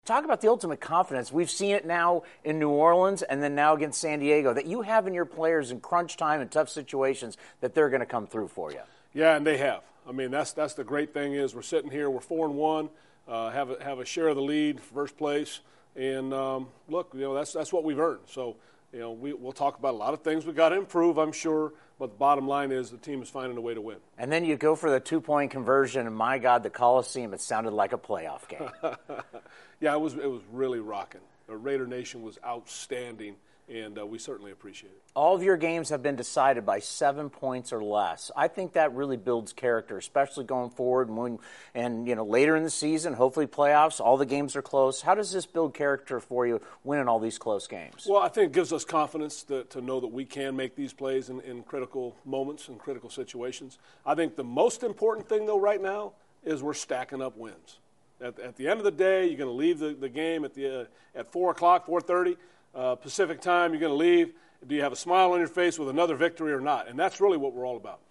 Talk about the ultimate confidence. We've seen it now in New Orleans and then now against San Diego, that you have in your players in crunch time and tough situations that they're going to come through for you. Yeah, and they have. I mean, that's the great thing is we're sitting here, we're 4-1, have a share of the lead, first place, and look, that's what we've earned. So, we'll talk about a lot of things we got to improve, I'm sure, but the bottom line is the team is finding a way to win. And then you go for the 2-point conversion, and my God, the Coliseum, it sounded like a playoff game. Yeah, it was really rocking. The Raider Nation was outstanding, and we certainly appreciate it. All of your games have been decided by 7 points or less. I think that really builds character, especially going forward and later in the season, hopefully playoffs, all the games are close. How does this build character for you winning all these close games? Well, I think it gives us confidence to know that we can make these plays in critical moments and critical situations. I think the most important thing, though, right now is we're stacking up wins. At the end of the day, you're going to leave the game at 4 o'clock, 4:30 Pacific time. You're going to leave. Do you have a smile on your face with another victory or not? And that's really what we're all about.